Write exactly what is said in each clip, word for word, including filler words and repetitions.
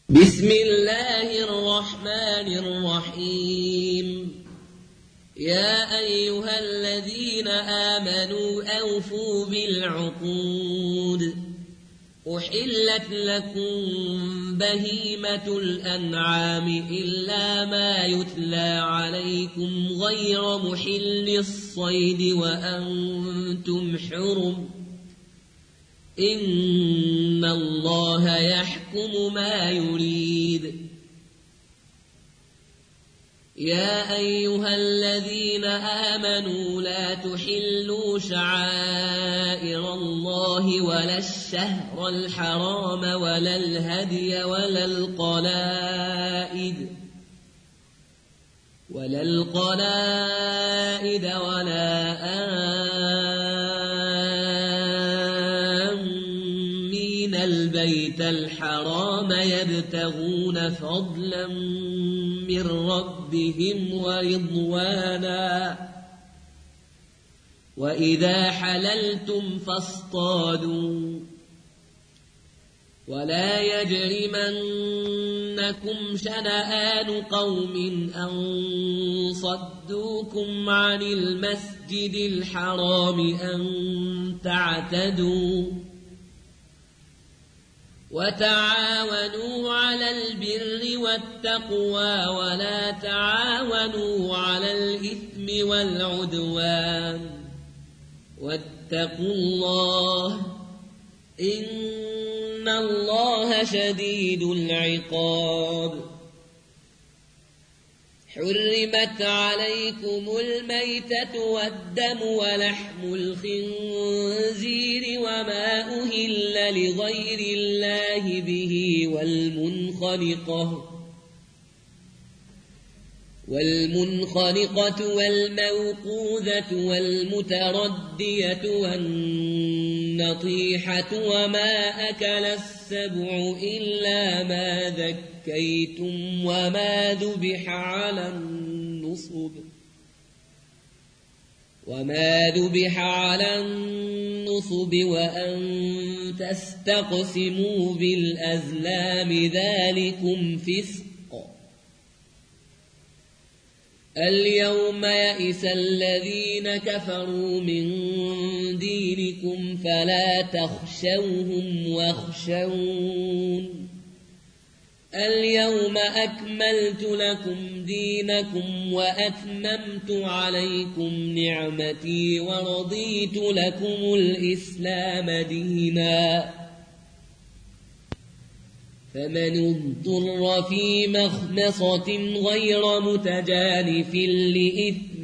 بسم الله الرحمن الرحيم يا أيها الذين آمنوا أوفوا بالعقود أحلت لكم بهيمة الأنعام إلا ما يتلى عليكم غير محل الصيد وأنتم حرم إن الله يحكم ما يريد يا أيها الذين آمنوا لا تحلوا شعائر الله ولا الشهر الحرام ولا الهدي ولا القلائد ولا القلائد ولا آمين البيت الحرام يبتغون فضلا من ربهم ورضوانا وإذا حللتم فاصطادوا ولا يجرمنكم شنآن قوم أن صدوكم عن المسجد الحرام أن تعتدوا وتعاونوا على البر والتقوى ولا تعاونوا على الإثم والعدوان واتقوا الله إن الله شديد العقاب حرمت عليكم الميتة والدم ولحم الخنزير وما أهل لغير الله به والمنخنقة والمنخنقة والموقوذة والمتردية والنطيحة وما أكل السبع إلا ما ذكيتم وما ذبح على النصب وما ذبح على النصب وأن تستقسموا بالأزلام ذلكم فسق اليوم يئس الذين كفروا من دينكم فلا تخشوهم واخشون اليوم أكملت لكم دينكم وأتممت عليكم نعمتي ورضيت لكم الإسلام دينا فمن اضطر في مخمصة غير متجانف لإثم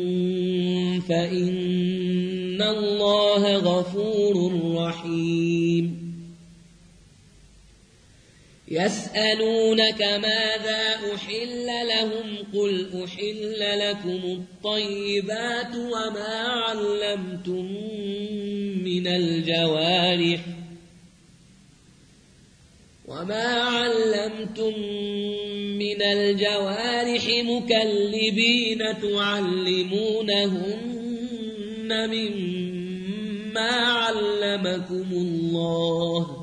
فإن الله غفور رحيم يسألونك ماذا أحل لهم قل أحل لكم الطيبات وما علمتم من الجوارح وما علمتم من الجوارح مكلبين تعلمونهن مما علمكم الله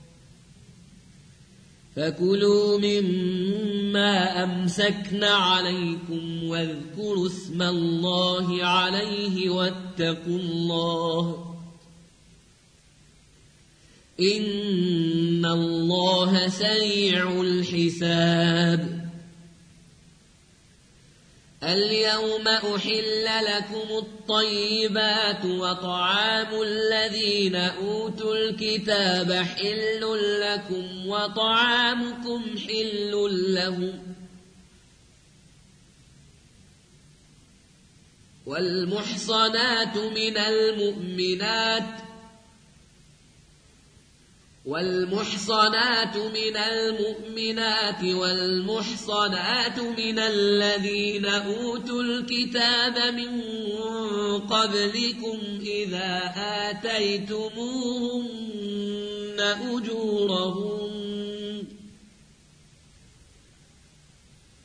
فكلوا مما أمسكن عليكم واذكروا اسم الله عليه واتقوا الله إن الله سريع الحساب اليوم أحل لكم الطيبات وطعام الذين أوتوا الكتاب حل لكم وطعامكم حل لهم والمحصنات من المؤمنات والمحصنات من المؤمنات والمحصنات من الذين أوتوا الكتاب من قبلكم إذا آتيتموهن أجورهن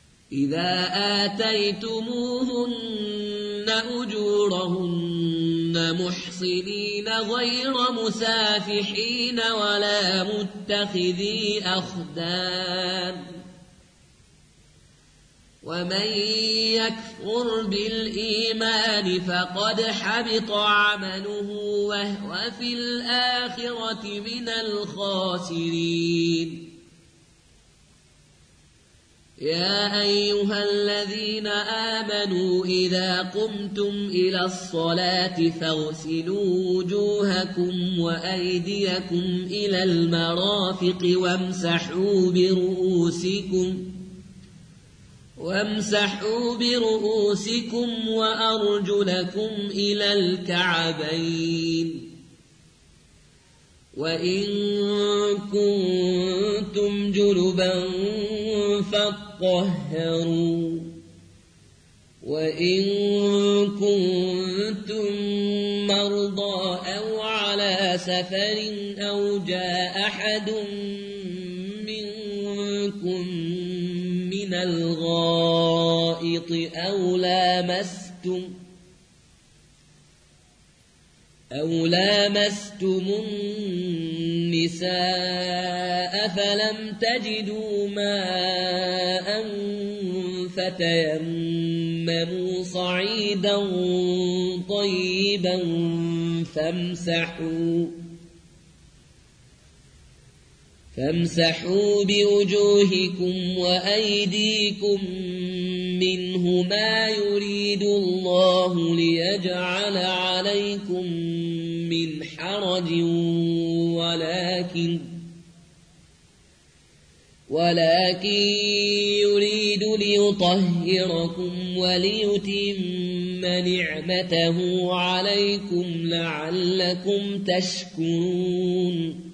إذا آتيتموهن أجورهن محصنين غير مسافحين ولا متخذي أخدان ومن يكفر بالإيمان فقد حبط عمله وهو في الآخرة من الخاسرين يا أيها الذين آمنوا إذا قمتم إلى الصلاة فاغسلوا وجوهكم وأيديكم إلى المرافق وامسحوا برؤوسكم وامسحوا برؤوسكم وأرجلكم إلى الكعبين وإن كنتم جنبا فاطهروا وإن كنتم مرضى أو على سفر أو جاء أحد منكم من الغائط أو لامستم أو لامستم النساء فلم تجدوا ماء فتيمموا صعيدا طيبا فامسحوا فامسحوا بوجوهكم وأيديكم منه ما يريد الله ليجعل عليكم من حرج ولكن ولكن يريد ليطهركم وليتم نعمته عليكم لعلكم تشكرون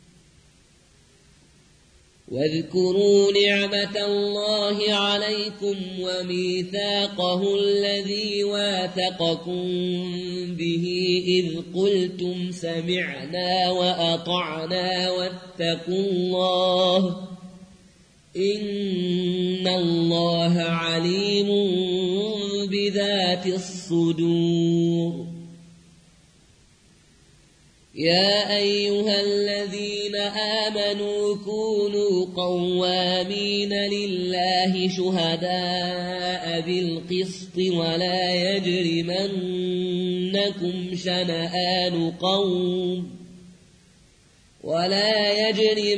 واذكروا نعمة الله عليكم وميثاقه الذي واثقكم به إذ قلتم سمعنا وأطعنا واتقوا الله إن الله عليم بذات الصدور يا أيها الذين آمنوا كونوا قوامين لله شهداء بالقسط ولا يجرمنكم شنآن قوم ولا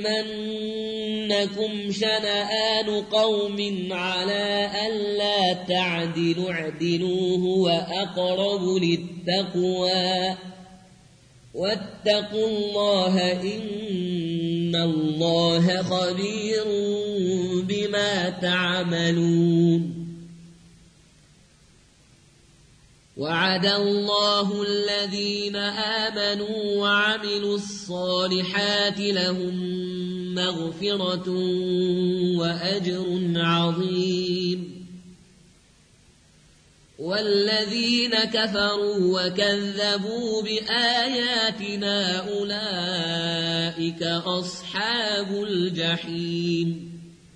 يجرمنكم شنآن قوم على ألا تعدلوا اعدلوا هو أقرب للتقوى واتقوا الله إن الله خبير بما تعملون وعد الله الذين آمنوا وعملوا الصالحات لهم مغفرة وأجر عظيم والذين كفروا وكذبوا بآياتنا أولئك أصحاب الجحيم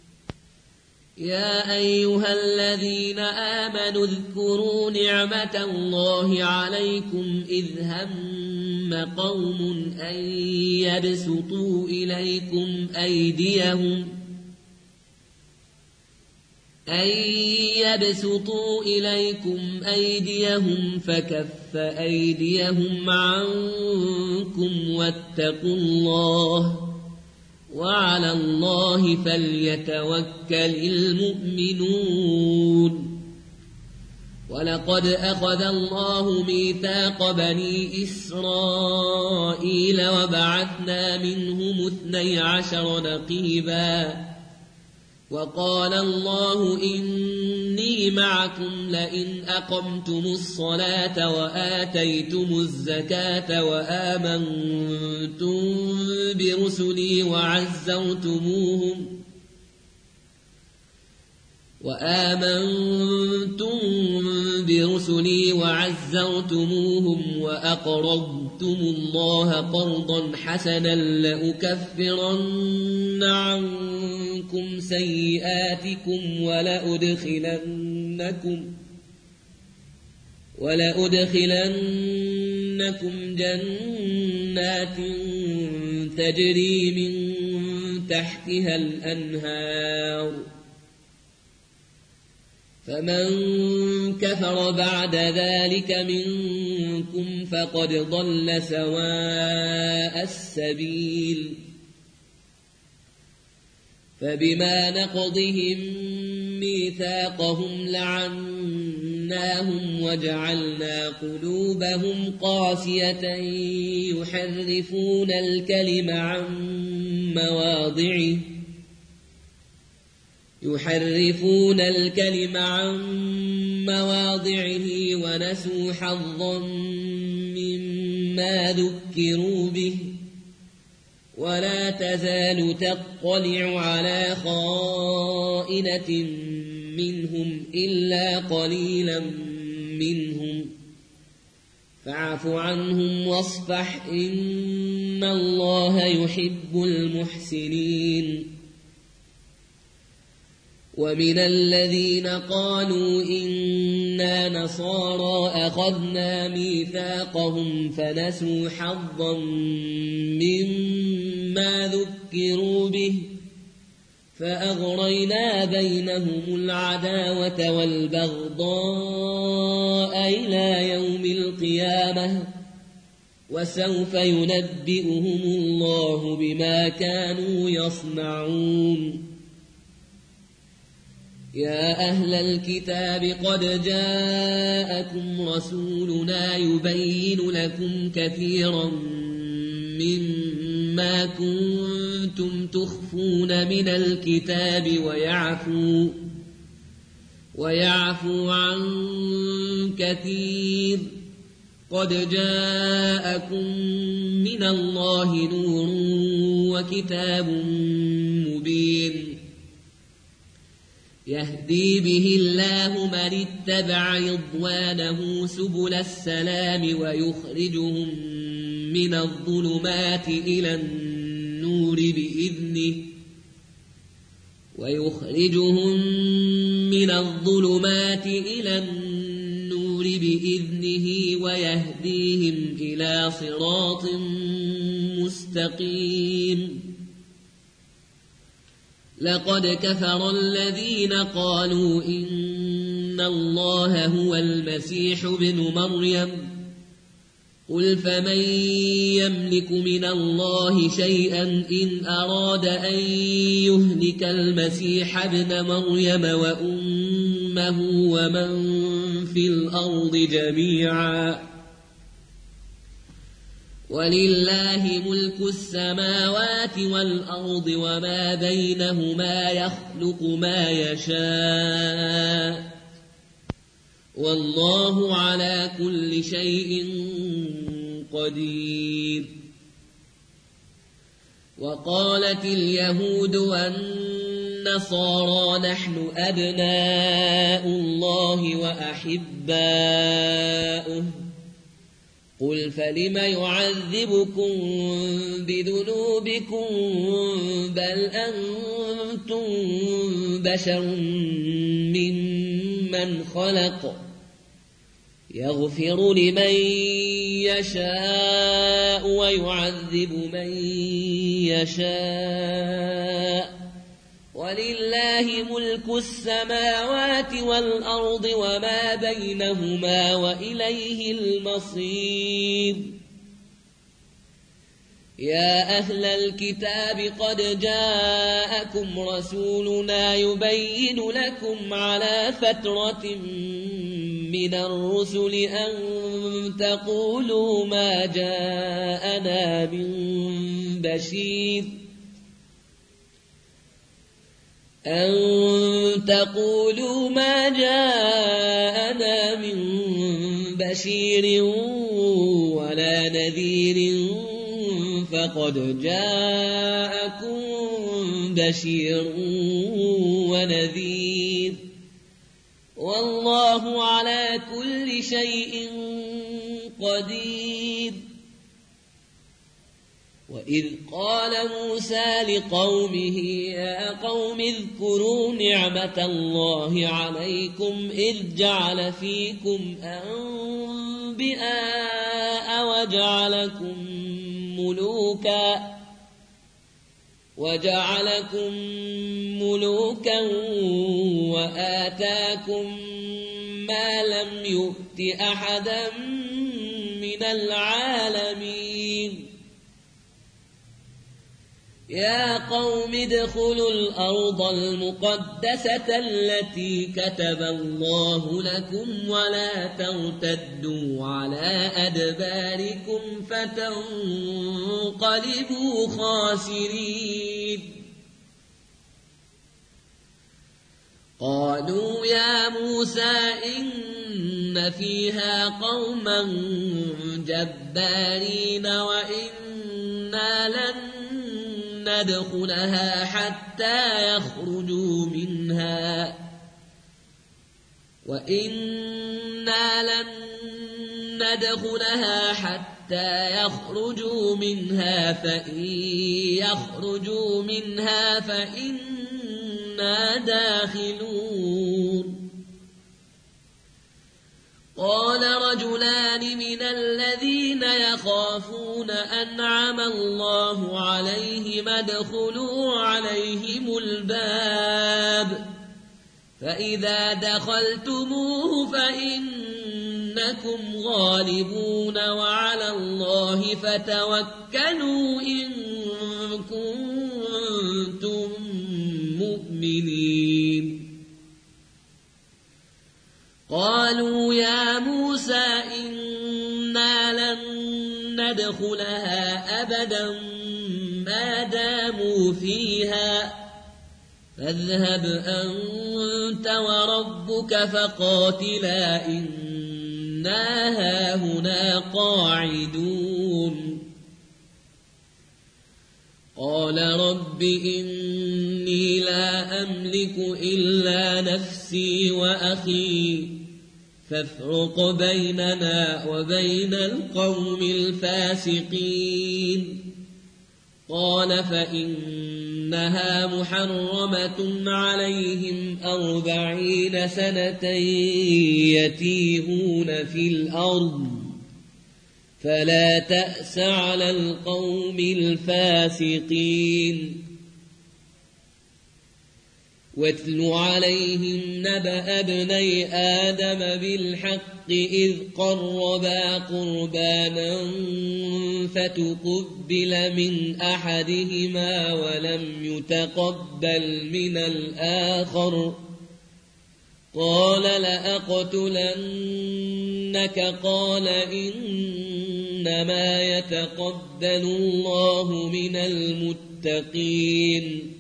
يا أيها الذين آمنوا اذكروا نعمة الله عليكم إذ هم قوم أن يبسطوا إليكم أيديهم أن يبسطوا إليكم أيديهم فكف أيديهم عنكم واتقوا الله وعلى الله فليتوكل المؤمنون ولقد أخذ الله ميثاق بني إسرائيل وبعثنا منهم اثني عشر نقيبا وقال الله إني معكم لئن أقمتم الصلاة وآتيتم الزكاة وآمنتم برسلي وعزرتموهم وآمنتم برسلي وعزرتموهم وأقرضتم الله قرضا حسنا لأكفرن عنكم سيئاتكم ولأدخلنكم ولأدخلنكم لكم جنات تجري من تحتها الأنهار فمن كفر بعد ذلك منكم فقد ضل سواء السبيل فبما نقضهم ميثاقهم لعناهم وجعلنا قلوبهم قاسية يحرفون الكلم عن مواضعه يحرفون الكلم عن مواضعه ونسوا حظا مما ذكروا به ولا تزال تطلع على خائنة منهم إلا قليلا منهم فاعف عنهم واصفح إن الله يحب المحسنين ومن الذين قالوا إنا نصارى أخذنا ميثاقهم فنسوا حظا مما ذكروا به فأغرينا بينهم العداوة والبغضاء إلى يوم القيامة وسوف ينبئهم الله بما كانوا يصنعون يا أهل الكتاب قد جاءكم رسولنا يبين لكم كثيرا مما كنتم تخفون من الكتاب ويعفو ويعفو عن كثير قد جاءكم من الله نور وكتاب مبين يهدي به الله من اتبع رضوانه سبل السلام ويخرجهم من الظلمات إلى النور بإذنه ويخرجهم من الظلمات إلى النور بإذنه ويهديهم إلى صراط مستقيم لقد كفر الذين قالوا إن الله هو المسيح ابن مريم قل فمن يملك من الله شيئا إن أراد أن يهلك المسيح ابن مريم وأمه ومن في الأرض جميعا ولله ملك السماوات والأرض وما بينهما يخلق ما يشاء والله على كل شيء قدير وقالت اليهود والنصارى نحن أبناء الله وأحباؤه قل فلم يعذبكم بذنوبكم بل أنتم بشر ممن خلق يغفر لمن يشاء ويعذب من يشاء ولله ملك السماوات والأرض وما بينهما وإليه المصير يا أهل الكتاب قد جاءكم رسولنا يبين لكم على فترة من الرسل أن تقولوا ما جاءنا من بشير أن تقولوا ما جاءنا من بشير ولا نذير فقد جاءكم بشير ونذير والله على كل شيء قدير وإذ قال موسى لقومه يا قوم اذكروا نعمة الله عليكم إذ جعل فيكم أنبياء وجعلكم ملوكا وجعلكم ملوكا وآتاكم ما لم يؤت أحدا من العالمين يا قوم ادخلوا الأرض المقدسة التي كتب الله لكم ولا ترتدوا على أدباركم فتنقلبوا خاسرين قالوا يا موسى إن فيها قوما جبارين وإنا لن ندخلها حتى يخرجوا منها وإنا لن ندخلها حتى يخرجوا منها فإن يخرجوا منها فإنا داخلون قال رجلان من الذين يخافون أنعم الله عليهم ادخلوا عليهم الباب فإذا دخلتموه فإنكم غالبون وعلى الله فتوكلوا إن كنتم مؤمنين قالوا يا موسى إنا لن ندخلها أبدا ما داموا فيها فاذهب أنت وربك فقاتلا إنا هاهنا قاعدون قال رب إني لا أملك إلا نفسي وأخي فافرق بيننا وبين القوم الفاسقين قال فإنها محرمة عليهم أربعين سنة يتيهون في الأرض فلا تأس على القوم الفاسقين واتل عليهم نبأ ابني آدم بالحق إذ قربا قربانا فتقبل من أحدهما ولم يتقبل من الآخر قال لأقتلنك قال إنما يتقبل الله من المتقين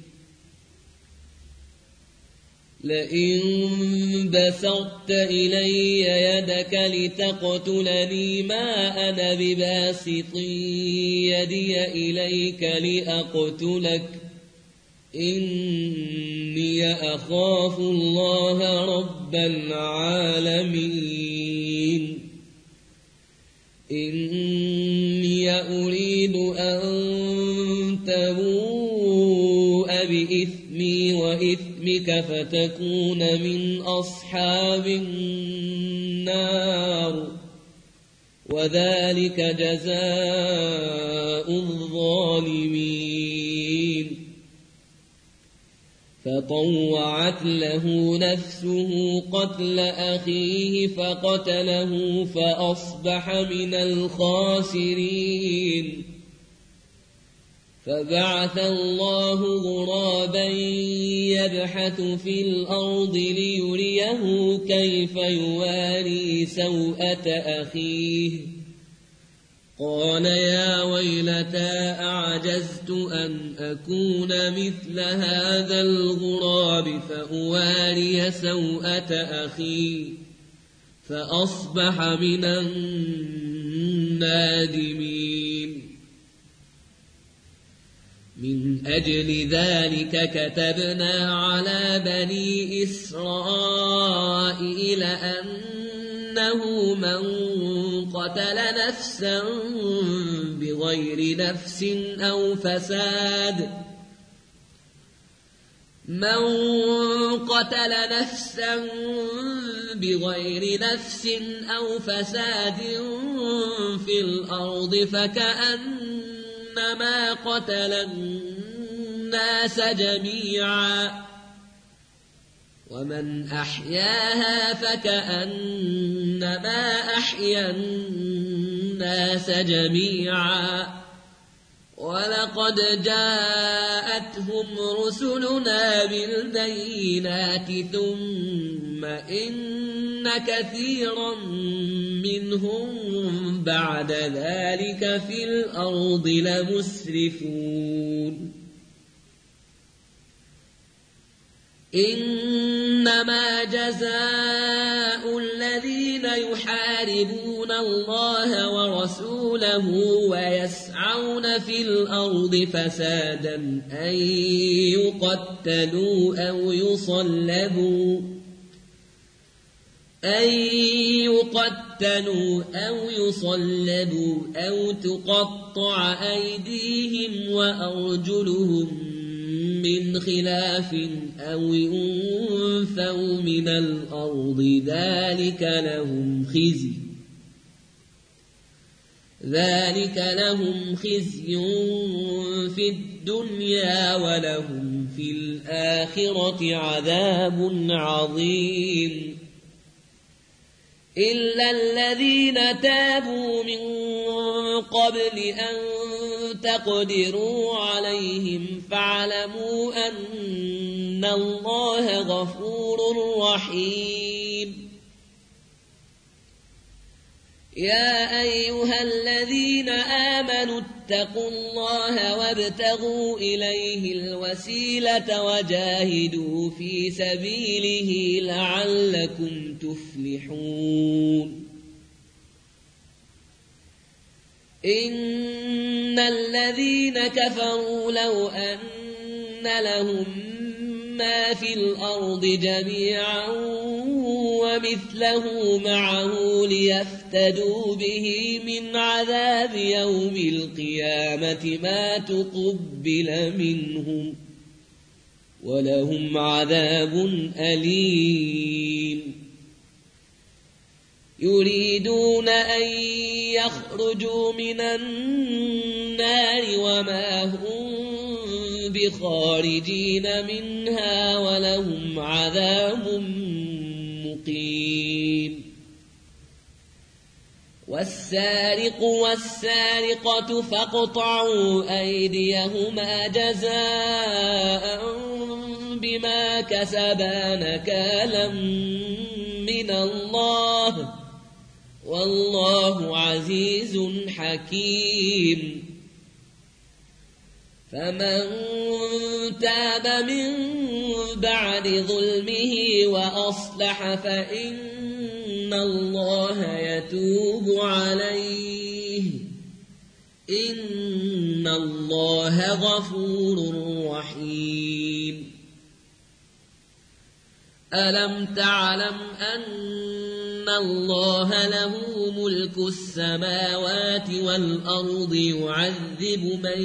لئن بسطت إلي يدك لتقتلني ما أنا بباسط يدي إليك لأقتلك إني أخاف الله رب العالمين إني أريد أن تبوء بإثمي وإثمك فتكون من أصحاب النار وذلك جزاء الظالمين فطوعت له نفسه قتل أخيه فقتله فأصبح من الخاسرين فبعث الله غرابا يبحث في الأرض ليريه كيف يواري سوءة أخيه قال يا ويلتى أعجزت أن أكون مثل هذا الغراب فأواري سوءة أخي فأصبح من النادمين من أجل ذلك كتبنا على بني إسرائيل أن أنه من قتل نفسا بغير نفس أو فساد من قتل نفسا بغير نفس أو فساد في الأرض فكأنما قتل الناس جميعا ومن أحياها فكأنما أحيا الناس جميعا ولقد جاءتهم رسلنا بالبينات ثم إن كثيرا منهم بعد ذلك في الأرض لمسرفون إنما جزاء الذين يحاربون الله ورسوله ويسعون في الأرض فسادا أن يقتلوا أو يصلبوا أن يقتلوا أو يصلبوا أو تقطع أيديهم وأرجلهم من خلاف أو ينفوا من الأرض ذلك لهم خزي ذلك لهم خزي في الدنيا ولهم في الآخرة عذاب عظيم إلا الذين تابوا من قبل أن تقدروا عليهم فاعلموا أن الله غفور رحيم يا أيها الذين آمنوا اتقوا الله وابتغوا إليه الوسيلة وجاهدوا في سبيله لعلكم تفلحون إن الذين كفروا لو أن لهم ما في الأرض جميعا ومثله معه ليفتدوا به من عذاب يوم القيامة ما تقبل منهم ولهم عذاب أليم يريدون أن يخرجوا من النار وما هم بخارجين منها ولهم عذاب مقيم والسارق والسارقة فاقطعوا أيديهما جزاء بما كسبا نكالا من الله والله عزيز حكيم فمن تاب من بعد ظلمه وأصلح فإن الله يتوب عليه إن الله غفور رحيم ألم تعلم أن الله له ملك السماوات والأرض يعذب من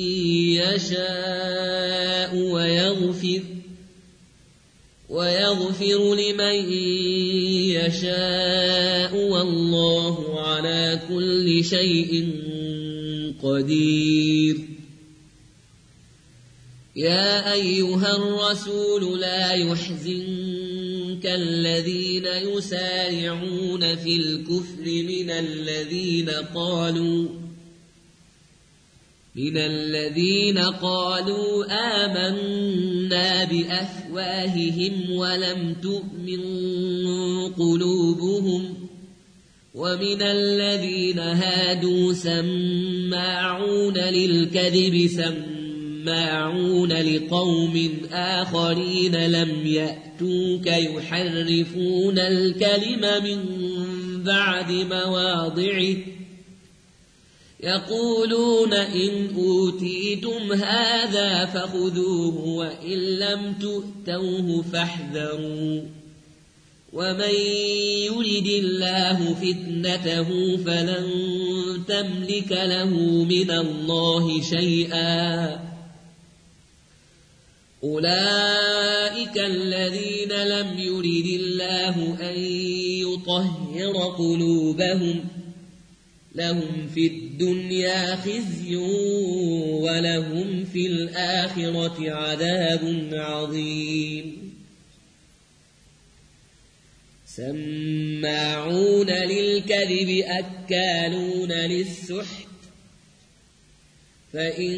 يشاء ويغفر ويغفر لمن يشاء والله على كل شيء قدير يا أيها الرسول لا يحزنك الذين يسارعون في الكفر من الذين قالوا من الذين قالوا آمنا بأفواههم ولم تؤمن قلوبهم ومن الذين هادوا سماعون للكذب سماعون لقوم آخرين لم يأتوك يحرفون الكلم من بعد مواضعه يقولون إن أوتيتم هذا فخذوه وإن لم تؤتوه فاحذروا ومن يرد الله فتنته فلن تملك له من الله شيئا أولئك الذين لم يرد الله أن يطهر قلوبهم لهم في الدنيا خزي ولهم في الآخرة عذاب عظيم سماعون للكذب أكالون للسحت فإن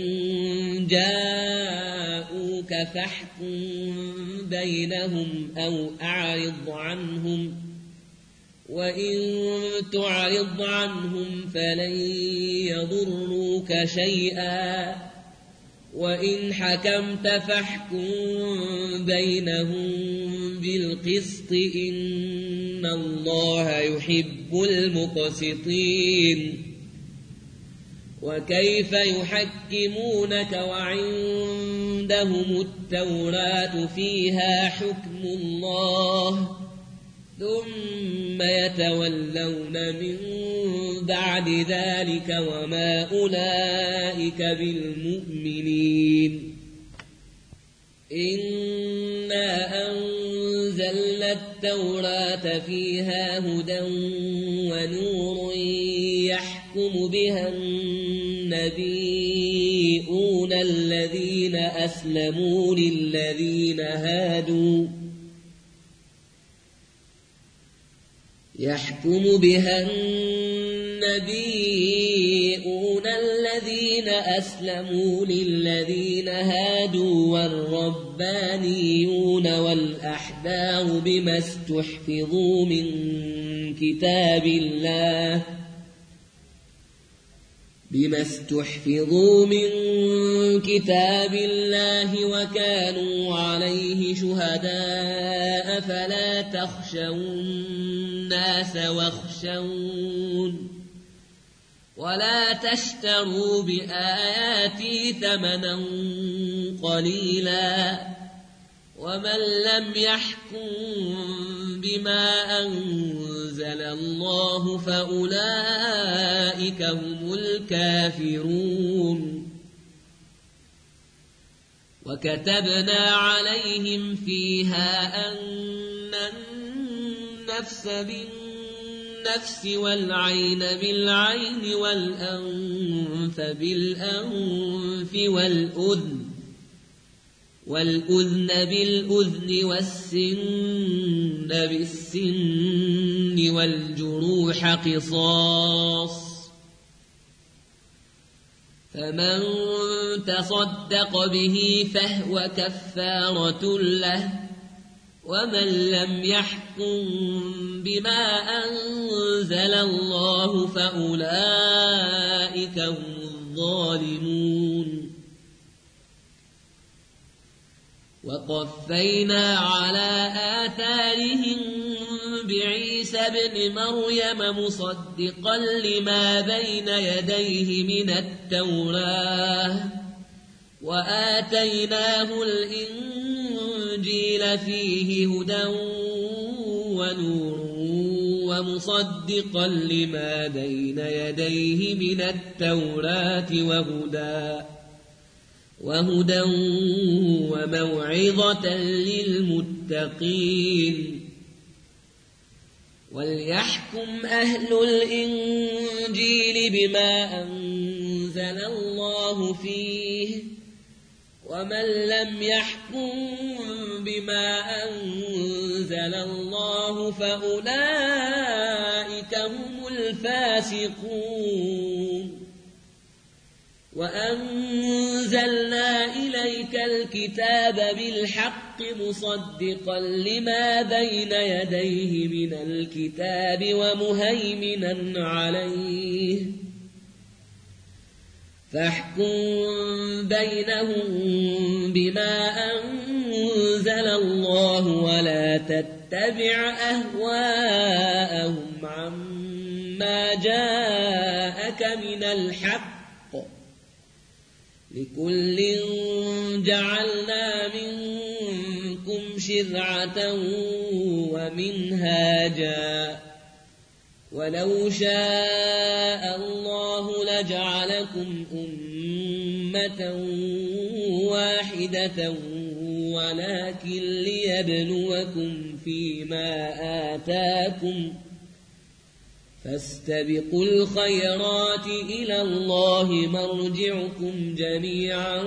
جاءوك فاحكم بينهم أو أعرض عنهم وإن تعرض عنهم فلن يضروك شيئا وإن حكمت فاحكم بينهم بالقسط إن الله يحب المقسطين وكيف يحكمونك وعندهم التوراة فيها حكم الله ثم يتولون من بعد ذلك وما أولئك بالمؤمنين إنا أنزلنا التوراة فيها هدى ونور يحكم بها النبيون الذين أسلموا للذين هادوا يحكم بها النبيون الذين أسلموا للذين هادوا والربانيون والأحبار بما استحفظوا من كتاب الله بما استحفظوا من كتاب الله وكانوا عليه شهداء فلا تخشوا الناس واخشون ولا تشتروا بآياتي ثمنا قليلا ومن لم يحكم بما أنزل الله فأولئك هم الكافرون وكتبنا عليهم فيها أن النفس بالنفس والعين بالعين والأنف بالأنف والأذن والأذن بالأذن والسن بالسن والجروح قصاص فمن تصدق به فهو كفارة له ومن لم يحكم بما أنزل الله فأولئك هم الظالمون وقفينا على آثارهم بعيسى ابن مريم مصدقا لما بين يديه من التوراة وآتيناه الإنجيل فيه هدى ونور ومصدقا لما بين يديه من التوراة وهدى وهدى وموعظة للمتقين وليحكم أهل الإنجيل بما أنزل الله فيه ومن لم يحكم بما أنزل الله فأولئك هم الفاسقون وأنزلنا إليك الكتاب بالحق مصدقا لما بين يديه من الكتاب ومهيمنا عليه فاحكم بينهم بما أنزل الله ولا تتبع أهواءهم عما جاءك من الحق لكل جعلنا منكم شرعة ومنهاجا ولو شاء الله لجعلكم أمة واحدة ولكن ليبلوكم فيما آتاكم فاستبقوا الخيرات إلى الله مرجعكم جميعا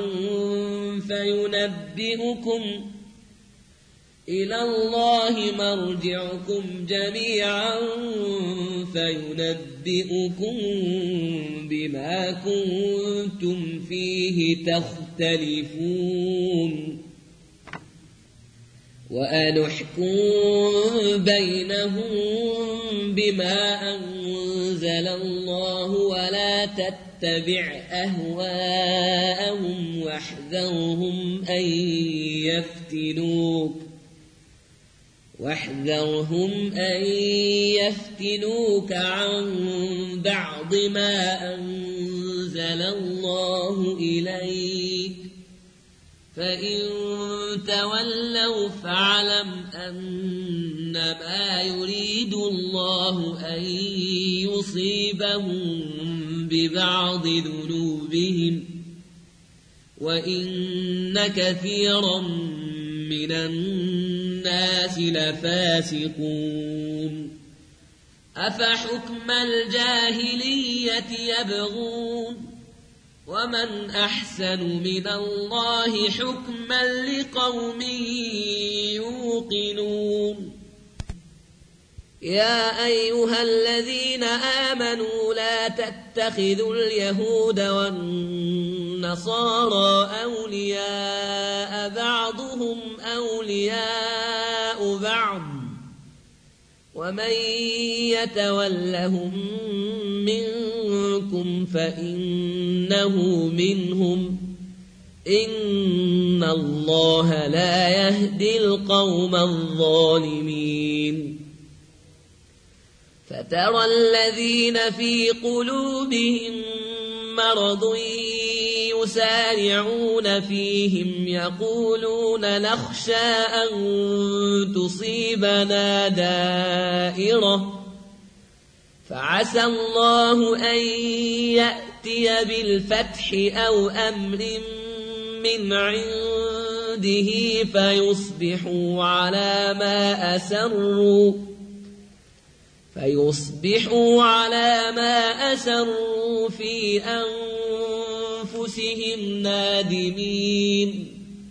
فينبئكم إلى الله مرجعكم جميعا فينبئكم بما كنتم فيه تختلفون وأن احكم بينهم بما أنزل الله ولا تتبع أهواءهم واحذرهم أن يفتنوك واحذرهم أن يفتنوك عن بعض ما أنزل الله إليك فإن تولوا فاعلم أنما يريد الله أن يصيبهم ببعض ذنوبهم وإن كثيرا من الناس لفاسقون أفحكم الجاهلية يبغون ومن أحسن من الله حكما لقوم يوقنون يا أيها الذين آمنوا لا تتخذوا اليهود والنصارى أولياء بعضهم أولياء بعض ومن يتولهم منكم فإنه منهم إن الله لا يهدي القوم الظالمين فترى الذين في قلوبهم مرض يسارعون فيهم يقولون نخشى أن تصيبنا دائرة فعسى الله أن يأتي بالفتح أو أمر من عنده فيصبحوا على ما أسروا فيصبحوا على ما أسروا في أنفسهم نادمين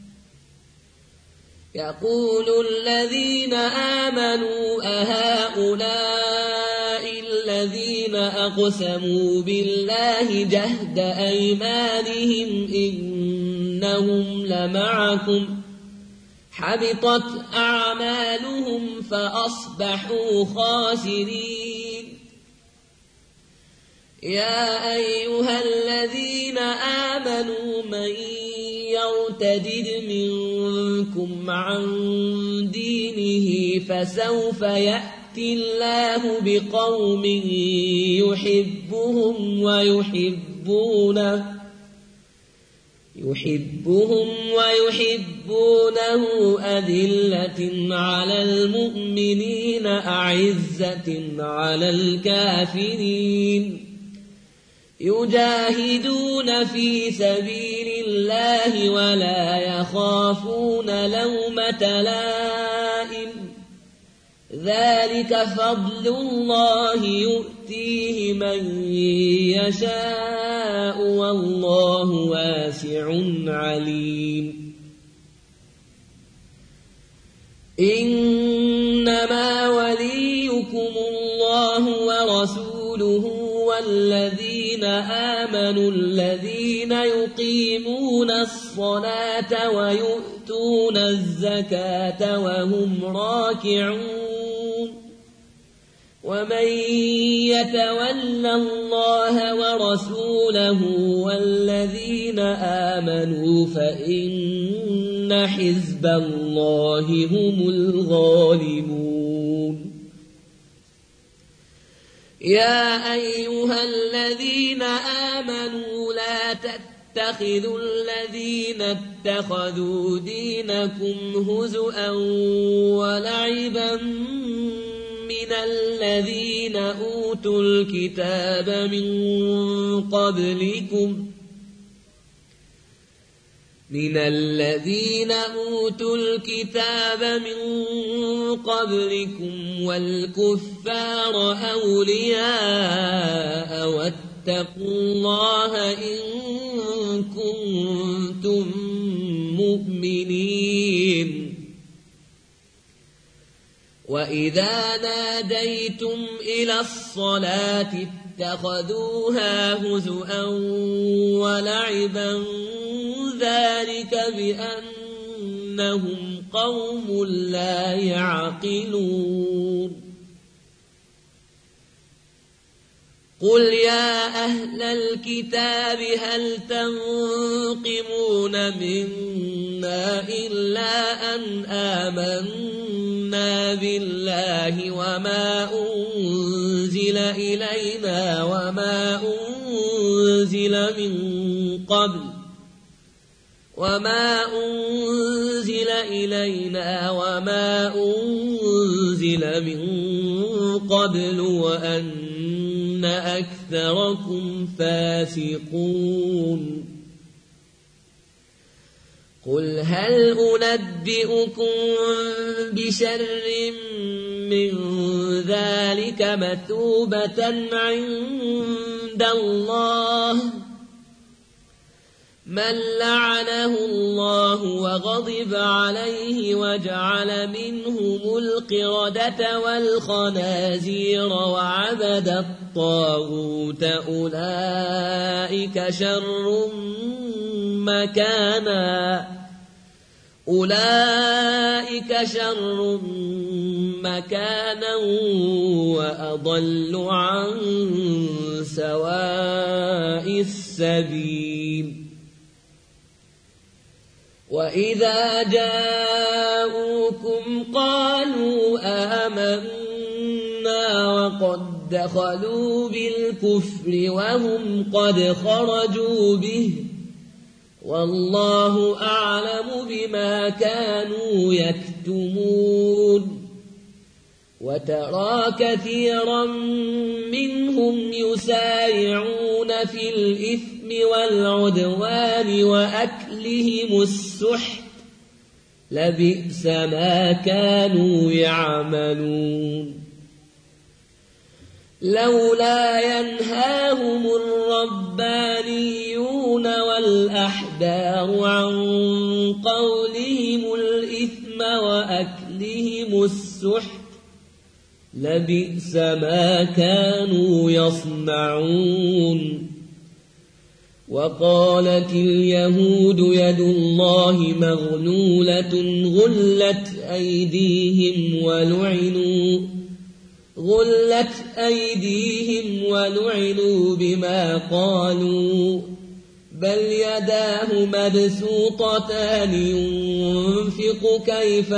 يقول الذين آمنوا أهؤلاء الذين أقسموا بالله جهد أيمانهم إنهم لمعكم حبطت أعمالهم فأصبحوا خاسرين يا أيها الذين آمنوا من يرتد منكم عن دينه فسوف يأتي الله بقوم يحبهم ويحبونه يحبهم ويحبونه أذلة على المؤمنين أعزة على الكافرين يجاهدون في سبيل الله ولا يخافون لومة لائم ذلك فضل الله يؤتيه من يشاء والله واسع عليم إنما وليكم الله ورسوله والذين آمنوا الذين يقيمون الصلاة ويؤتون الزكاة وهم راكعون ومن يتول الله ورسوله والذين آمنوا فإن حزب الله هم الغالبون يا أيها الذين آمنوا لا تتبعوا تتخذوا الذين اتخذوا دينكم هزؤا ولعبا من الذين أوتوا الكتاب من قبلكم من الذين أوتوا الكتاب من قبلكم والكفار أولياء واتقوا الله إن كنتم مؤمنين وإذا ناديتم إلى الصلاة اتخذوها هزؤا ولعبا ذلك بأنهم قوم لا يعقلون قل يا أهل الكتاب هل تنقمون منا إلا أن آمنا بالله وما أنزل إلينا وما أنزل من قبل وما أنزل إلينا وما أنزل من قبل وأن أكثركم فاسقون قل هل أنبئكم بشر من ذلك مثوبة عند الله من لعنه الله وغضب عليه وجعل منهم القردة والخنازير وعبد الطاغوت أولئك شر مكانا أولئك شر مكانا وأضل عن سواء السبيل وإذا جاءوكم قالوا آمنا وقد دخلوا بالكفر وهم قد خرجوا به والله أعلم بما كانوا يكتمون وترى كثيرا منهم يسارعون في الإثم والعدوان وأكلهم السحت لبئس ما كانوا يعملون لولا ينهاهم الربانيون والأحبار عن قولهم الإثم وأكلهم السحت لبئس ما كانوا يصنعون وقالت اليهود يد الله مغلولة غلت أيديهم ولعنوا غلت أيديهم ولعنوا بما قالوا بل يداه مبسوطتان ينفق كيف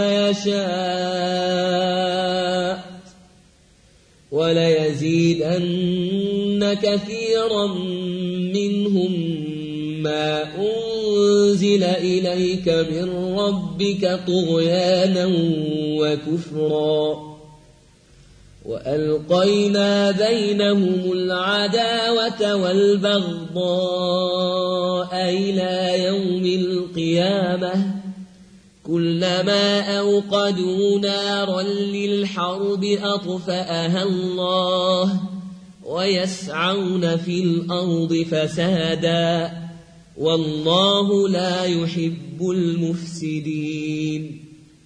يشاء وليزيدن كثيرا منهم ما أنزل إليك من ربك طغيانا وكفرا وألقينا بينهم العداوة والبغضاء إلى يوم القيامة كلما أوقدوا نارا للحرب أطفأها الله ويسعون في الأرض فسادا والله لا يحب المفسدين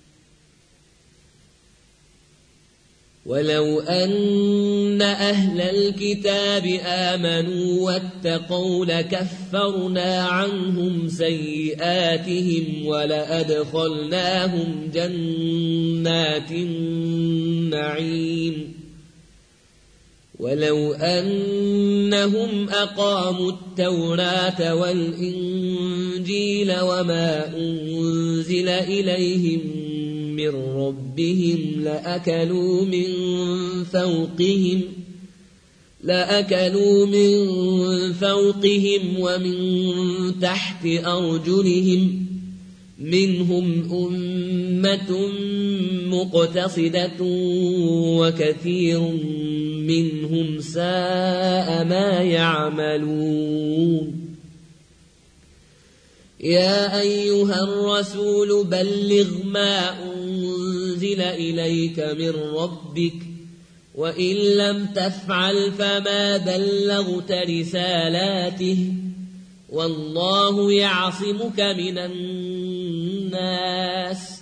ولو أن أهل الكتاب آمنوا واتقوا لكفرنا عنهم سيئاتهم ولأدخلناهم جنات النعيم ولو أنهم أقاموا التوراة والإنجيل وما أنزل إليهم من ربهم لأكلوا من فوقهم لأكلوا من فوقهم ومن تحت أرجلهم منهم أمة مقتصدة وكثير منهم ساء ما يعملون يا أيها الرسول بلغ ما أنزل إليك من ربك وإن لم تفعل فما بلغت رسالاته والله يعصمك من الناس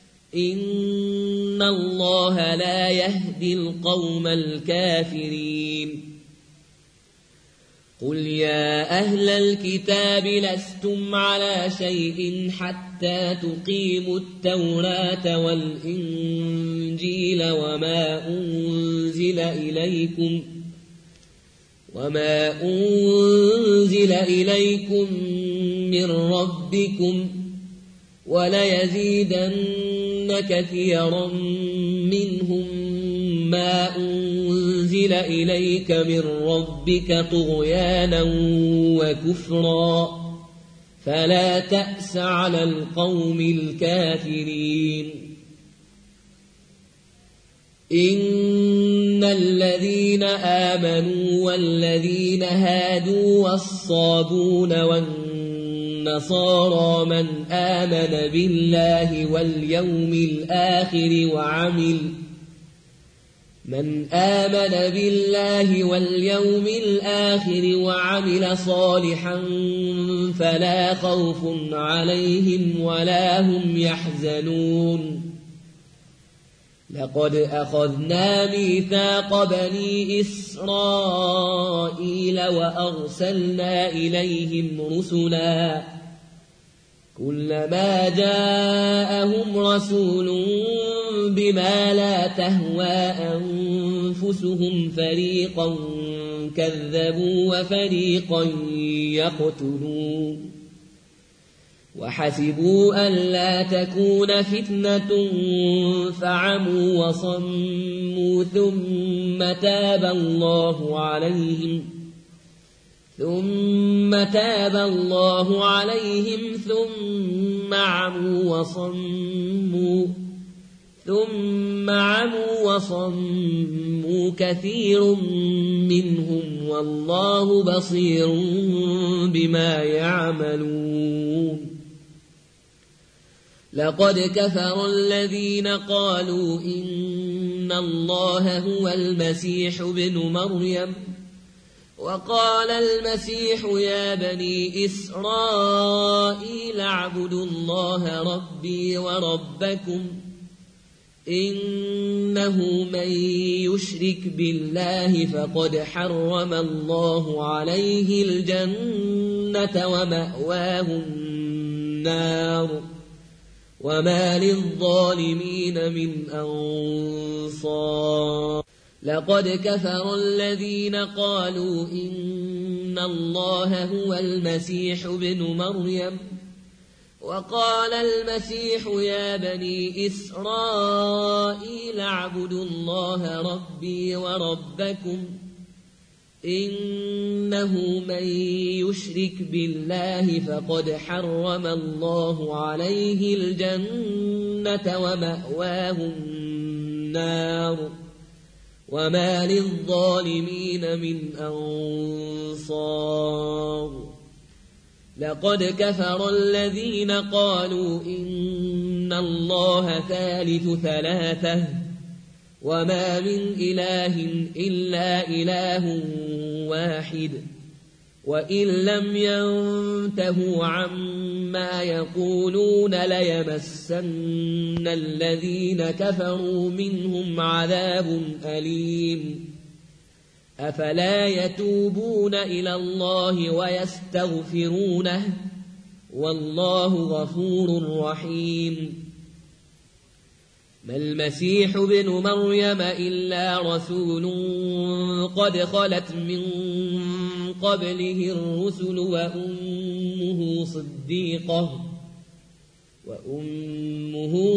إن الله لا يهدي القوم الكافرين قل يا أهل الكتاب لستم على شيء حتى تقيموا التوراة والإنجيل وما أنزل إليكم وما أنزل إليكم من ربكم وليزيدن كثيرا منهم ما أنزل إليك من ربك طغيانا وكفرا فلا تأس على القوم الكافرين إن الذين آمنوا والذين هادوا والصابون والنصارى من آمن بالله واليوم الآخر وعمل من آمن بالله واليوم الآخر وعمل صالحا فلا خوف عليهم ولا هم يحزنون لقد أخذنا ميثاق بني إسرائيل وأرسلنا إليهم رسلا كلما جاءهم رسول بما لا تهوى أنفسهم فريقا كذبوا وفريقا يقتلون وحسبوا ألا تكون فتنة فعموا وصموا ثم تاب الله عليهم ثم تاب الله عليهم ثم عموا وصموا ثم عموا وصموا كثير منهم والله بصير بما يعملون لقد كفر الذين قالوا إن الله هو المسيح ابن مريم وقال المسيح يا بني إسرائيل اعبدوا الله ربي وربكم إنه من يشرك بالله فقد حرم الله عليه الجنة ومأواه النار وما للظالمين من أنصار لقد كفر الذين قالوا إن الله هو المسيح ابن مريم وقال المسيح يا بني إسرائيل اعبدوا الله ربي وربكم إنه من يشرك بالله فقد حرم الله عليه الجنة ومأواه النار وما للظالمين من أنصار لقد كفر الذين قالوا إن الله ثالث ثلاثة وما من إله إلا إله واحد وإن لم ينتهوا عما يقولون ليمسن الذين كفروا منهم عذاب أليم أفلا يتوبون إلى الله ويستغفرونه والله غفور رحيم ما المسيح ابن مريم إلا رسول قد خلت من قبله الرسل وأمه صديقة وأمه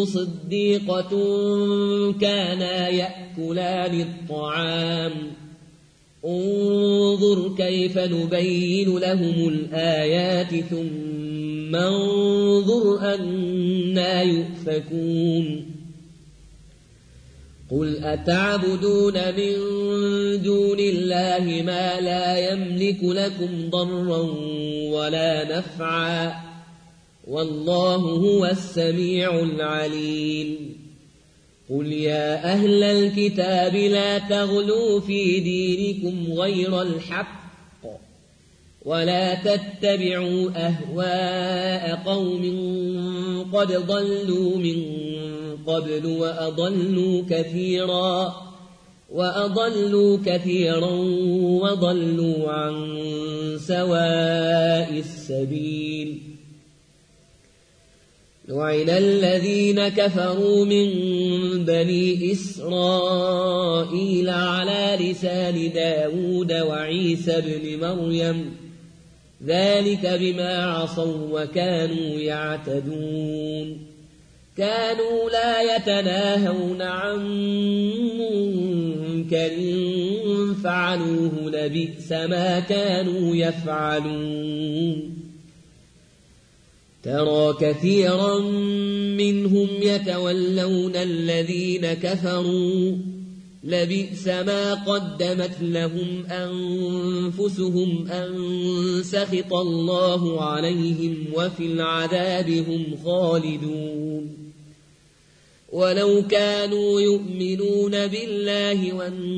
صديقة كانا يأكلان الطعام انظر كيف نبين لهم الآيات ثم انظر أنى يؤفكون قل أتعبدون من دون الله ما لا يملك لكم ضرا ولا نفعا والله هو السميع العليم قل يا أهل الكتاب لا تغلوا في دينكم غير الحق ولا تتبعوا أهواء قوم قد ضلوا من قبل وأضلوا كثيرا وأضلوا كثيرا وضلوا عن سواء السبيل لعن الذين كفروا من بني إسرائيل على لسان داود وعيسى بن مريم ذلك بما عصوا وكانوا يعتدون كانوا لا يتناهون عن منكر فعلوه لبئس ما كانوا يفعلون ترى كثيرا منهم يتولون الذين كفروا لبئس ما قدمت لهم أنفسهم أن سخط الله عليهم وفي العذاب هم خالدون ولو كانوا يؤمنون بالله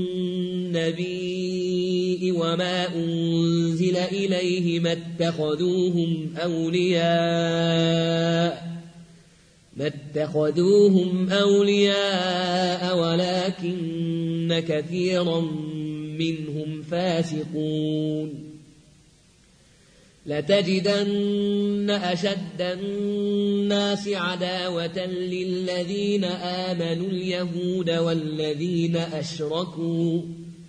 والنبي وما أنزل إليه ما اتخذوهم أولياء ما اتخذوهم أولياء ولكن كثيرا منهم فاسقون لتجدن أشد الناس عداوة للذين آمنوا اليهود والذين أشركوا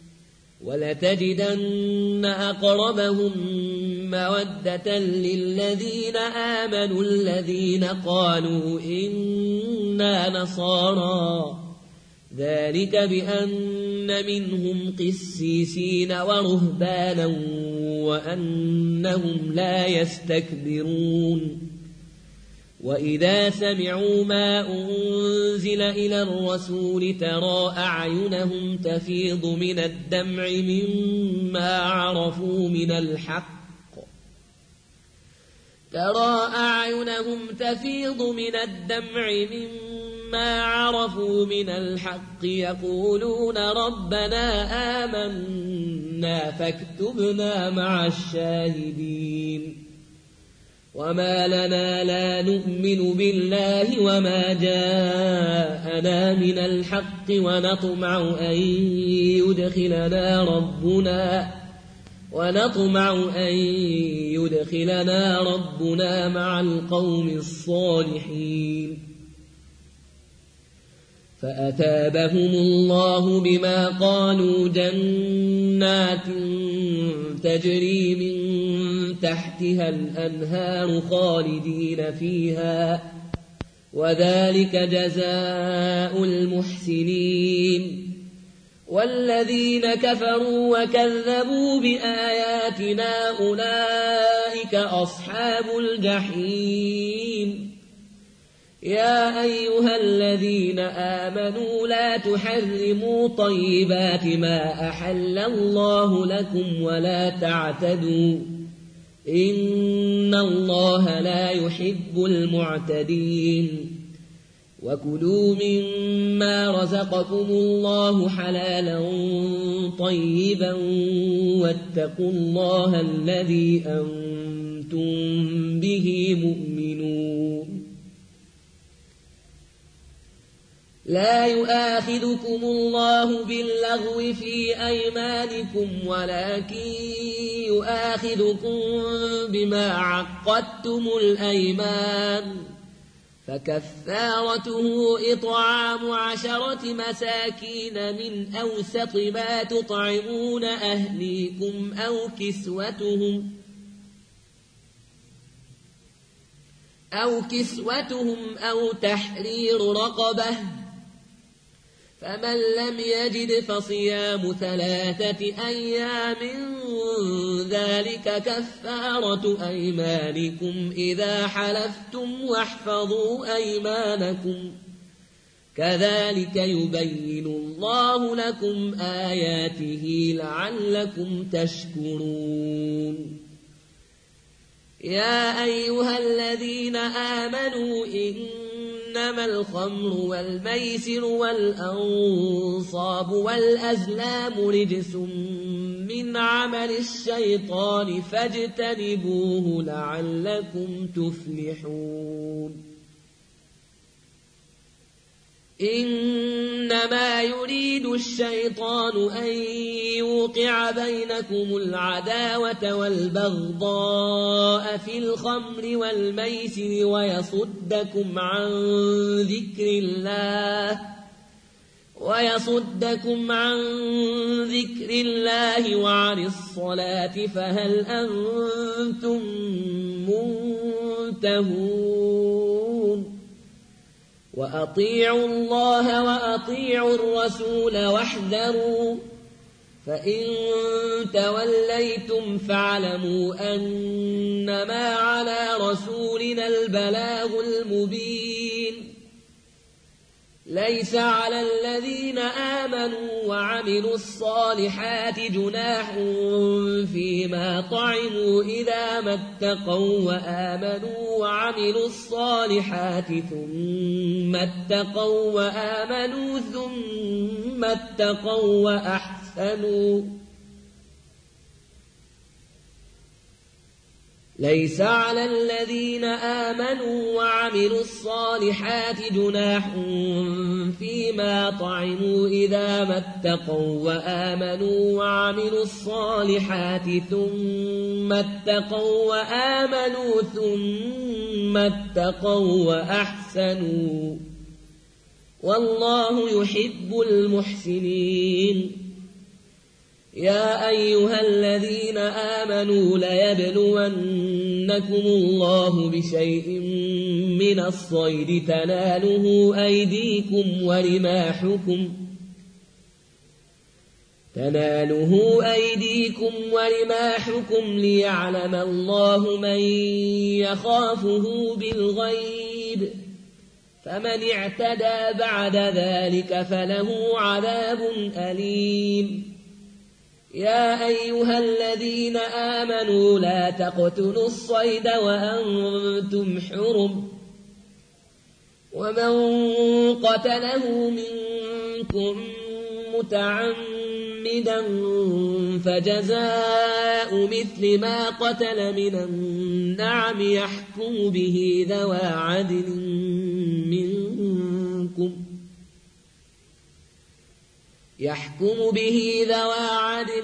ولتجدن أقربهم مودة للذين آمنوا الذين قالوا إنا نصارى ذلك بأن منهم قسيسين ورهبانا وأنهم لا يستكبرون وإذا سمعوا ما أنزل إلى الرسول ترى أعينهم تفيض من الدمع مما عرفوا من الحق ترى أعينهم تفيض من الدمع مما عرفوا من الحق يقولون ربنا آمنا فاكتبنا مع الشاهدين وما لنا لا نؤمن بالله وما جاءنا من الحق ونطمع أن يدخلنا ربنا ونطمع أن يدخلنا ربنا مع القوم الصالحين فأثابهم الله بما قالوا جنات تجري من تحتها الأنهار خالدين فيها وذلك جزاء المحسنين والذين كفروا وكذبوا بآياتنا أولئك أصحاب الجحيم يا أيها الذين آمنوا لا تحرموا طيبات ما أحل الله لكم ولا تعتدوا إن الله لا يحب المعتدين وكلوا مما رزقكم الله حلالا طيبا واتقوا الله الذي أنتم به مؤمنون لا يؤاخذكم الله باللغو في أيمانكم ولكن يؤاخذكم بما عقدتم الأيمان فكفارته إطعام عشرة مساكين من أوسط ما تطعمون أهليكم أو كسوتهم أو كسوتهم أو تحرير رقبة فمن لم يجد فصيام ثلاثة أيام ذلك كفارة أيمانكم إذا حلفتم واحفظوا أيمانكم كذلك يبين الله لكم آياته لعلكم تشكرون يا أيها الذين آمنوا إنما الخمر والميسر والأنصاب والأزلام رجس من عمل الشيطان فاجتنبوه لعلكم تفلحون إنما يريد الشيطان أن يوقع بينكم العداوة والبغضاء في الخمر والميسر ويصدكم عن ذكر الله ويصدكم عن ذكر الله وعن الصلاة فهل أنتم منتهون وأطيعوا الله وأطيعوا الرسول واحذروا فإن توليتم فاعلموا أنما على رسولنا البلاغ المبين ليس على الذين آمنوا وعملوا الصالحات جناح فيما طعموا إذا ما اتقوا وآمنوا وعملوا الصالحات ثم اتقوا وآمنوا ثم اتقوا وأحسنوا ليس على الذين آمنوا وعملوا الصالحات جناح فيما طعموا إذا ما اتقوا وآمنوا وعملوا الصالحات ثم اتقوا وآمنوا ثم اتقوا وأحسنوا والله يحب المحسنين يا أيها الذين آمنوا ليبلونكم الله بشيء من الصيد تناله أيديكم ورماحكم تناله أيديكم ورماحكم ليعلم الله من يخافه بالغيب فمن اعتدى بعد ذلك فله عذاب أليم يا أيها الذين آمنوا لا تقتلوا الصيد وأنتم حرم ومن قتله منكم متعمدا فجزاء مثل ما قتل من النعم يحكم به ذوى عدل منكم يحكم به ذوى عدل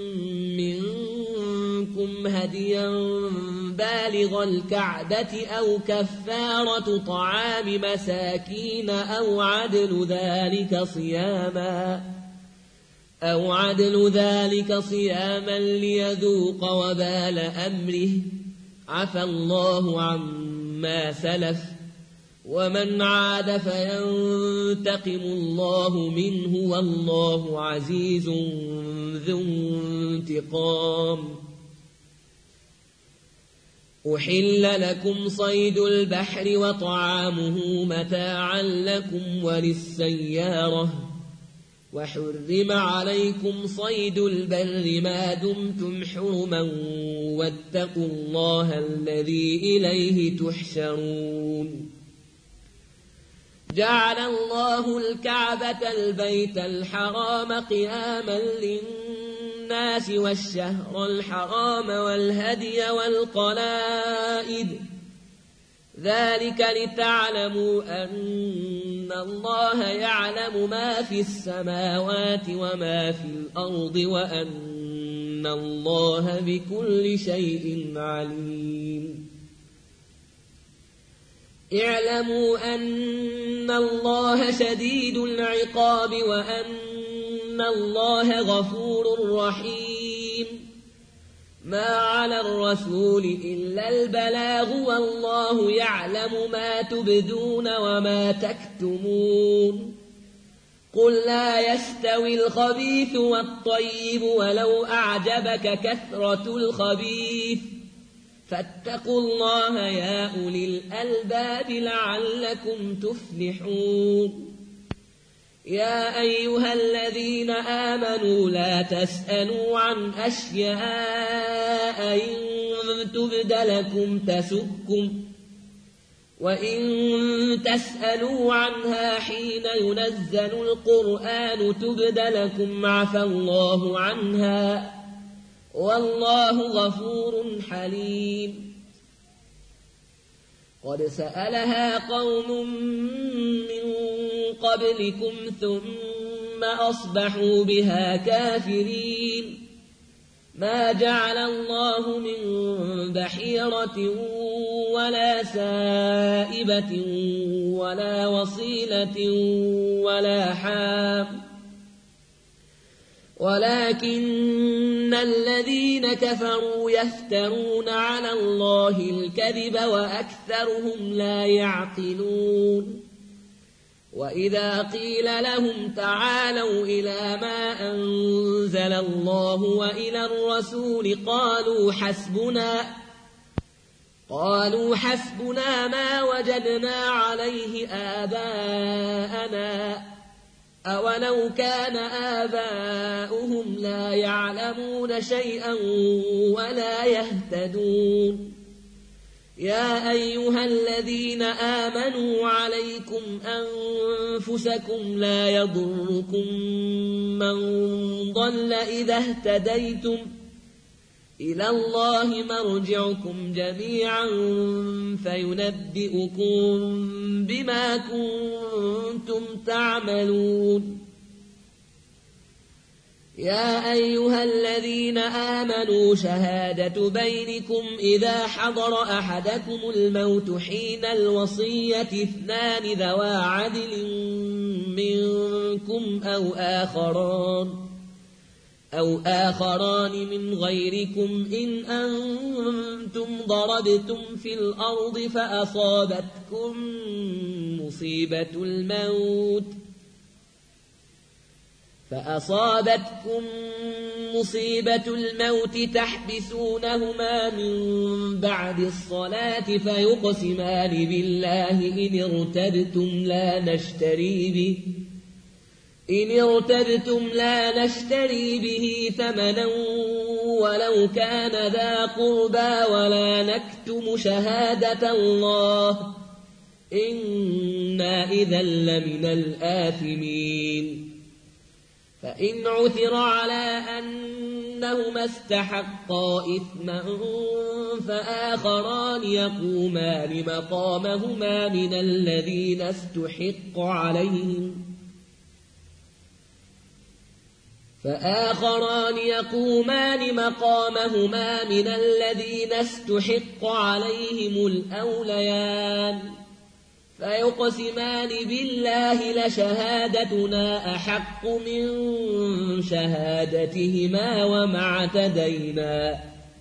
منكم هديا بالغ الكعبة أو كفارة طعام مساكين أو عدل ذلك صياما أو عدل ذلك صياما ليذوق وبال أمره عفى الله عما سلف ومن عاد فينتقم الله منه والله عزيز ذو انتقام أحل لكم صيد البحر وطعامه متاعا لكم وللسيارة وحرم عليكم صيد البر ما دمتم حرما واتقوا الله الذي إليه تحشرون جعل الله الكعبة البيت الحرام قياما للناس والشهر الحرام والهدي والقلائد ذلك لتعلموا أن الله يعلم ما في السماوات وما في الأرض وأن الله بكل شيء عليم اعلموا أن الله شديد العقاب وأن الله غفور رحيم ما على الرسول إلا البلاغ والله يعلم ما تبدون وما تكتمون قل لا يستوي الخبيث والطيب ولو أعجبك كثرة الخبيث فاتقوا الله يا أولي الألباب لعلكم تفلحون يا أيها الذين آمنوا لا تسألوا عن أشياء إن تبد لكم تسؤكم وإن تسألوا عنها حين ينزل القرآن تبد لكم عفى الله عنها والله غفور حليم قد سألها قوم من قبلكم ثم أصبحوا بها كافرين ما جعل الله من بحيرة ولا سائبة ولا وصيلة ولا حام ولكن الذين كفروا يفترون على الله الكذب وأكثرهم لا يعقلون وإذا قيل لهم تعالوا إلى ما أنزل الله وإلى الرسول قالوا حسبنا قالوا حسبنا ما وجدنا عليه آباءنا أولو كان آباؤهم لا يعلمون شيئا ولا يهتدون يا أيها الذين آمنوا عليكم أنفسكم لا يضركم من ضل إذا اهتديتم إلى الله مرجعكم جميعا فينبئكم بما كنتم تعملون يا أيها الذين آمنوا شهادة بينكم إذا حضر أحدكم الموت حين الوصية اثنان ذوى عدل منكم أو آخران أو آخران من غيركم إن أنتم ضربتم في الأرض فأصابتكم مصيبة الموت فأصابتكم مصيبة الموت تحبسونهما من بعد الصلاة فيقسمان بالله إن ارتبتم لا نشتري به إن ارتبتم لا نشتري به ثمنا ولو كان ذا قربى ولا نكتم شهادة الله إنا إذا لمن الآثمين فإن عثر على أنهما استحقا إثما فآخران يقومان مقامهما من الذين استحق عليهم فآخران يقومان مقامهما من الذين استحق عليهم الأوليان فيقسمان بالله لشهادتنا أحق من شهادتهما وما اعتدينا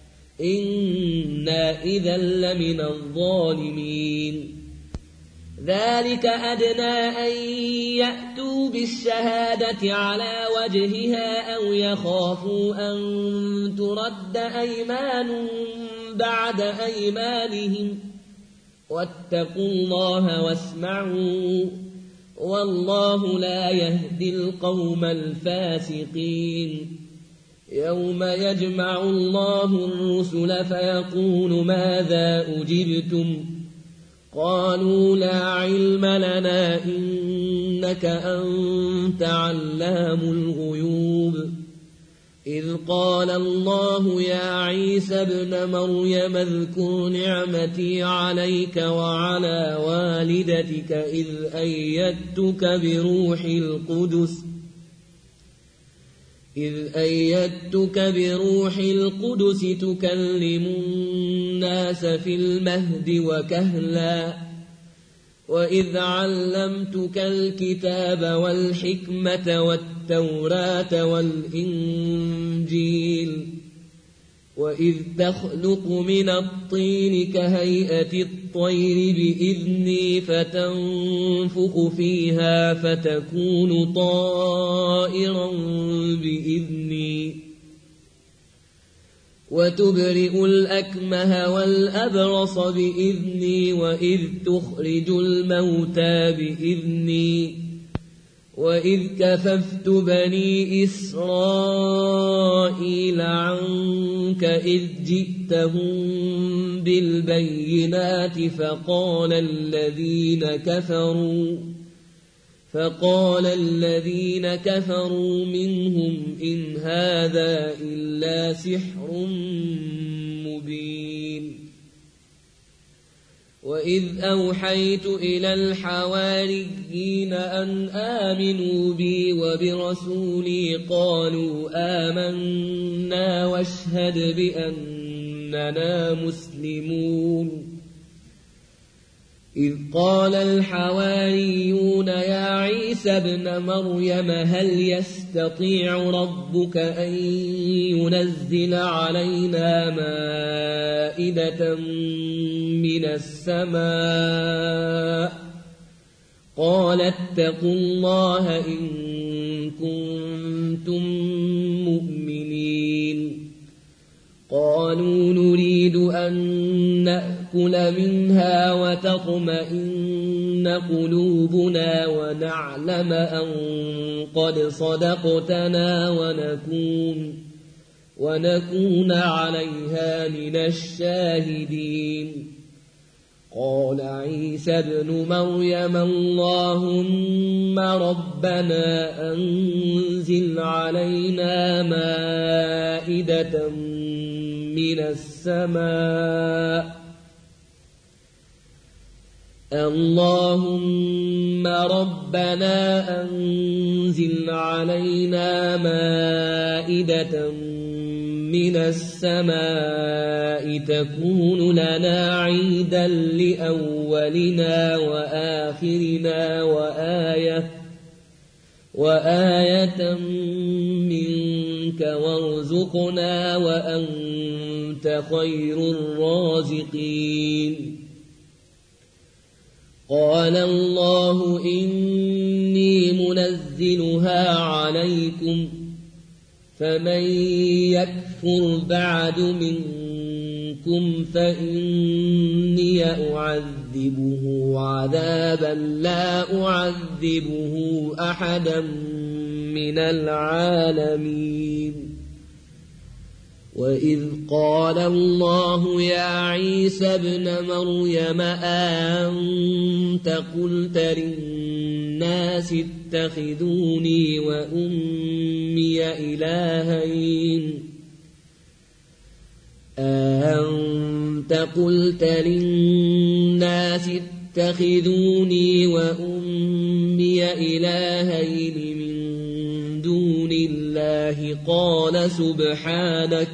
إنا إذا لمن الظالمين ذلك أدنى أن يأتوا بالشهادة على وجهها أو يخافوا أن ترد أيمان بعد أيمانهم واتقوا الله واسمعوا والله لا يهدي القوم الفاسقين يوم يجمع الله الرسل فيقول ماذا أجبتم قالوا لا علم لنا إنك أنت علام الغيوب إذ قال الله يا عيسى ابن مريم اذكر نعمتي عليك وعلى والدتك إذ أيدتك بروح القدس إذ أيدتك بروح القدس تكلم الناس في المهد وكهلا وإذ علمتك الكتاب والحكمة والتوراة والإنجيل وإذ تخلق من الطين كهيئة الطير بإذني فتنفخ فيها فتكون طائرا بإذني وتبرئ الأكمه والأبرص بإذني وإذ تخرج الموتى بإذني وإذ كففت بني إسرائيل عنك إذ جئتهم بالبينات فقال الذين كفروا فقال الذين كفروا منهم إن هذا إلا سحر مبين وإذ أوحيت إلى الحواريين أن آمنوا بي وبرسولي قالوا آمنا واشهد بأننا مسلمون إذ قال الحواريون يا عيسى ابن مريم هل يستطيع ربك أن ينزل علينا مائدة من السماء قال اتقوا الله إن كنتم مؤمنين قالوا نريد أن نأكل منها وتطمئن قلوبنا ونعلم أن قد صدقتنا ونكون ونكون عليها من الشاهدين قال عيسى ابن مريم اللهم ربنا أنزل علينا مائدة من السماء اللهم ربنا أنزل علينا مائدة من السماء تكون لنا عيدا لأولنا وآخرنا وآية وآية منك وارزقنا وأنت خير الرازقين قال الله إني منزلها عليكم فمن يكفر بعد منكم فإني أعذبه عذابا لا أعذبه أحدا من العالمين وإذ قال الله يا عيسى ابن مريم أأنت قلت للناس اتخذوني وأمي إلهين أأنت قلت للناس اتخذوني وأمي إلهين من دون الله قال سبحانك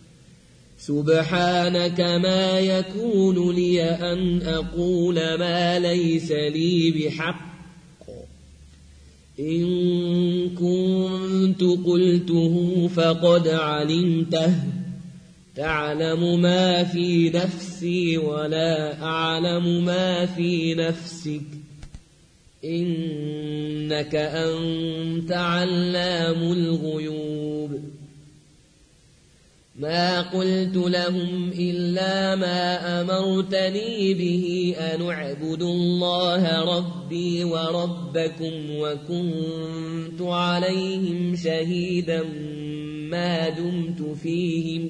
سبحانك ما يكون لي أن أقول ما ليس لي بحق إن كنت قلته فقد علمته تعلم ما في نفسي ولا أعلم ما في نفسك إنك أنت علام الغيوب ما قلت لهم إلا ما أمرتني به أن اعبدوا الله ربي وربكم وكنت عليهم شهيدا ما دمت فيهم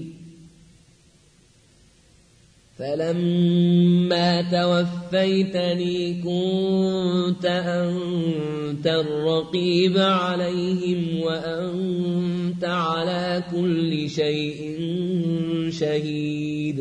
فلما توفيتني كنت أنت الرقيب عليهم وأنت على كل شيء شهيد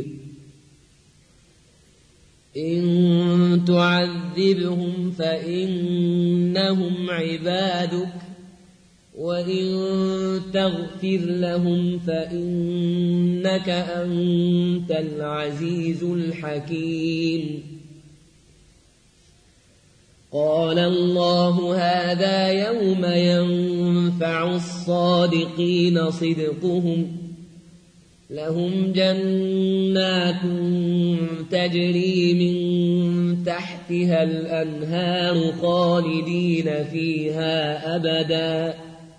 إن تعذبهم فإنهم عبادك وإن تغفر لهم فإنك أنت العزيز الحكيم قال الله هذا يوم ينفع الصادقين صدقهم لهم جنات تجري من تحتها الأنهار خالدين فيها أبدا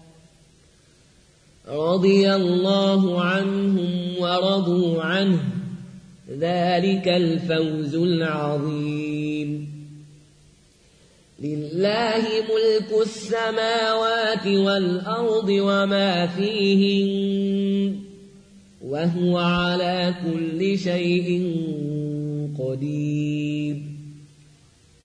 رضي الله عنهم ورضوا عنه ذلك الفوز العظيم لله ملك السماوات والأرض وما فيهن وهو على كل شيء قدير